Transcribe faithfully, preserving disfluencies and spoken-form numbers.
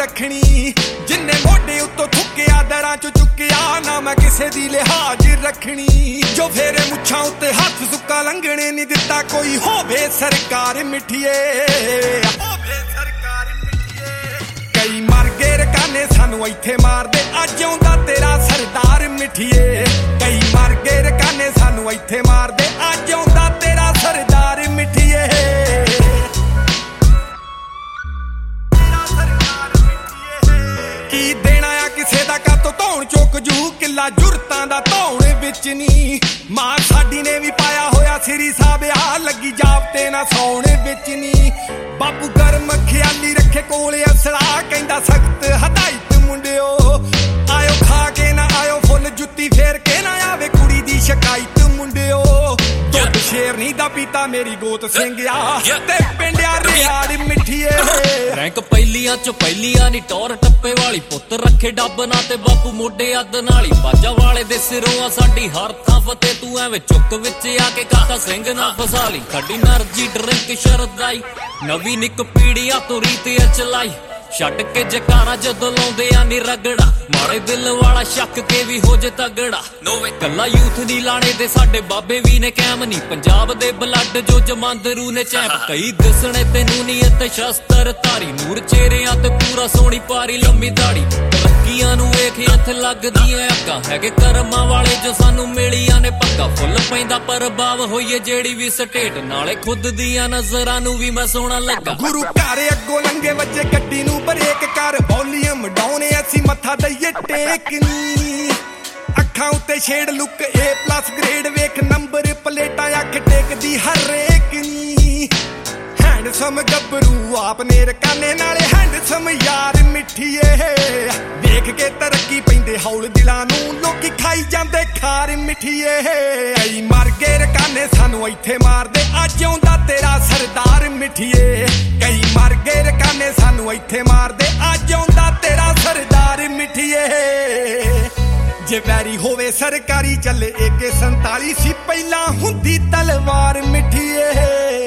रखनी जिन्ने मोढे उत्तों थुक्किया दरां चों चुक्किया ना मैं किसे दी लिहाज रखनी जो फेरे मुछां उत्ते हथ सुक्का लंघने नहीं दिता कोई होवे सरकार मिठिए होवे सरकार मिठिए कई मर गए रकाने सानू इत्थे मार दे अज आउंदा तेरा सरदार मिठिए कई मर गए रकाने सानू इत्थे मार दे अज आउंदा तेरा सरदार मिठिए की देना आ किसे दा कातों धौण चुक जू किला जुरतां दा धौण विच नी मां साडी ने भी पाया होया सिरी साबिया लगी जापते ना सौण विच नी बापू गर्म ख्याली रखे कोले असला कहंदा सख्त हदायत मुंडियो आयो खा के ना आयो फुल जुत्ती फेर के ना आवे कुड़ी दी शिकायत मुंडियो दुध शेरनी दा पीता मेरी गोत सिंघिया ते पिंडिया रियाड़ मिठिए रैंक पहलियां चो पहलियां नी टौर टप्पे वाली पुੱਤ रखे डब ना ते बापू मोढे अद नाली बाजा वाले दे सिरों आ साडी हर थां फते तू एवें चुक विच आके काका सिंह ना फसाली साडी नरजी ड्रिंक शरदाई नवी निक पीड़ियां तो रीत चलाई छड्ड के जकारा जदों लाउंदे आ नी रगड़ा माड़े दिल वाला शक के भी हो जे तगड़ा नोवे कल्ला यूथ नी लाणे दे साडे बाबे भी ने कैम नी पंजाब दे ब्लड जो जमांदरू ने चैंप कई दसणे तैनू नी ते शस्त्र तारी नूर चेहरियां ते पूरा सोहणी पारी लंबी दाड़ी तरक्कियां नू वेख हथ लगदियां अक्कां हैगे करमां वाले जो सानू मिलियां ने पक्का फुੱਲ पैंदा प्रभाव होईए जेड़ी भी स्टेट नाले खुद दियां नज़रां नू भी मैं सोहना लगा गुरु घर अगों लंघे वजे गड्डी नू ब्रेक कर वॉल्यूम डाउन असी मत्था दईए टेकनी अखां उत्ते छेड़ लुक ए प्लस ग्रेड वेख नंबर प्लेटां अख टेकदी हरेक नी हैंडसम गबरू आपने रकाने नाले हैंडसम यार मिठिए देख के तरक्की पैंदे हौल दिलां नू लोकी खाई जांदे खार मिठिए कई मर गए रकाने सानू इत्थे मार दे अज आउंदा तेरा सरदार मिठिए कई मर गए रकाने सानू इत्थे मार दे अज आउंदा तेरा सरदार मिठिए जे वैरी होवे सरकारी चले ए के संताली सी पहला हुंदी तलवार मिठिए।